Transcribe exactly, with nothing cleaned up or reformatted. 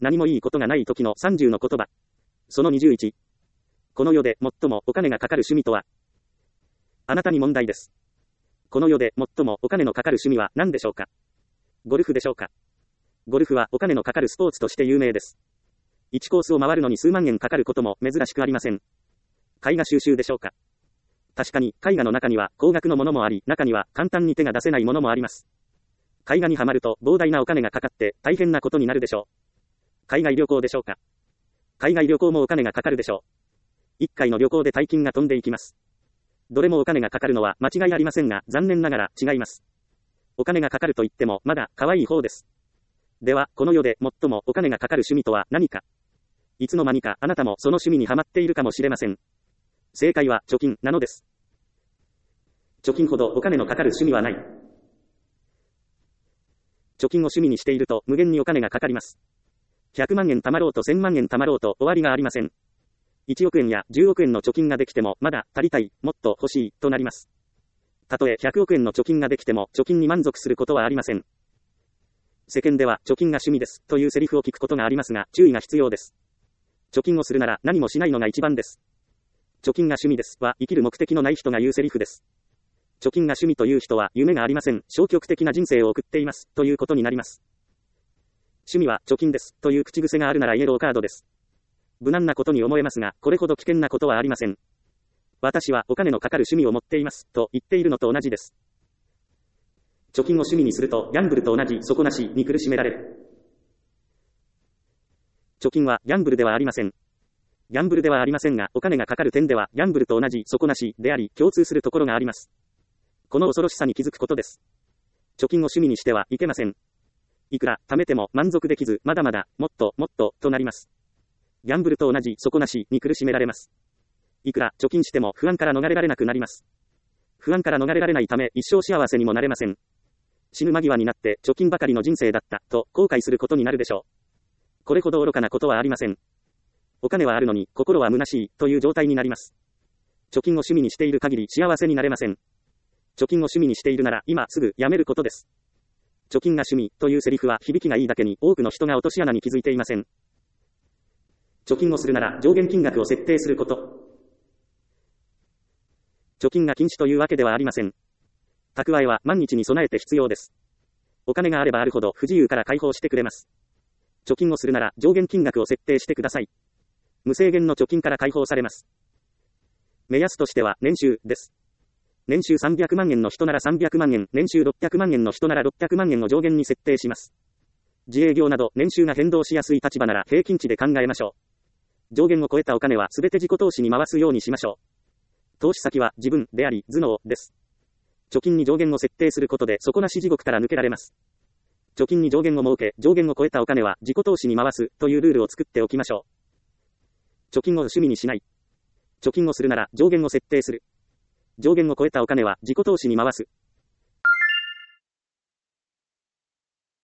何もいいことがない時のさんじゅうの言葉。そのにじゅういち。この世で最もお金がかかる趣味とは。あなたに問題です。この世で最もお金のかかる趣味は何でしょうか。ゴルフでしょうか。ゴルフはお金のかかるスポーツとして有名です。いちコースを回るのに数万円かかることも珍しくありません。絵画収集でしょうか。確かに絵画の中には高額のものもあり、中には簡単に手が出せないものもあります。絵画にはまると膨大なお金がかかって大変なことになるでしょう。海外旅行でしょうか。海外旅行もお金がかかるでしょう。いっかいの旅行で大金が飛んでいきます。どれもお金がかかるのは間違いありませんが、残念ながら違います。お金がかかると言ってもまだ可愛い方です。では、この世で最もお金がかかる趣味とは何か。いつの間にかあなたもその趣味にはまっているかもしれません。正解は貯金なのです。貯金ほどお金のかかる趣味はない。貯金を趣味にしていると無限にお金がかかります。ひゃくまんえん貯まろうとせんまんえん貯まろうと終わりがありません。いちおくえんやじゅうおくえんの貯金ができてもまだ足りたい、もっと欲しいとなります。たとえひゃくおくえんの貯金ができても貯金に満足することはありません。世間では貯金が趣味ですというセリフを聞くことがありますが、注意が必要です。貯金をするなら何もしないのが一番です。貯金が趣味ですは生きる目的のない人が言うセリフです。貯金が趣味という人は夢がありません。消極的な人生を送っていますということになります。趣味は貯金ですという口癖があるならイエローカードです。無難なことに思えますが、これほど危険なことはありません。私はお金のかかる趣味を持っていますと言っているのと同じです。貯金を趣味にするとギャンブルと同じ底なしに苦しめられる。貯金はギャンブルではありません。ギャンブルではありませんが、お金がかかる点ではギャンブルと同じ底なしであり、共通するところがあります。この恐ろしさに気づくことです。貯金を趣味にしてはいけません。いくら貯めても満足できず、まだまだ、もっともっととなります。ギャンブルと同じ底なしに苦しめられます。いくら貯金しても不安から逃れられなくなります。不安から逃れられないため一生幸せにもなれません。死ぬ間際になって貯金ばかりの人生だったと後悔することになるでしょう。これほど愚かなことはありません。お金はあるのに心は虚しいという状態になります。貯金を趣味にしている限り幸せになれません。貯金を趣味にしているなら今すぐやめることです。貯金が趣味というセリフは響きがいいだけに多くの人が落とし穴に気づいていません。貯金をするなら上限金額を設定すること。貯金が禁止というわけではありません。蓄えは万日に備えて必要です。お金があればあるほど不自由から解放してくれます。貯金をするなら上限金額を設定してください。無制限の貯金から解放されます。目安としては年収です。年収さんびゃくまんえんの人ならさんびゃくまんえん、年収ろっぴゃくまんえんの人ならろっぴゃくまんえんを上限に設定します。自営業など年収が変動しやすい立場なら平均値で考えましょう。上限を超えたお金はすべて自己投資に回すようにしましょう。投資先は自分であり頭脳です。貯金に上限を設定することで底なし地獄から抜けられます。貯金に上限を設け、上限を超えたお金は自己投資に回すというルールを作っておきましょう。貯金を趣味にしない。貯金をするなら上限を設定する。上限を超えたお金は自己投資に回す。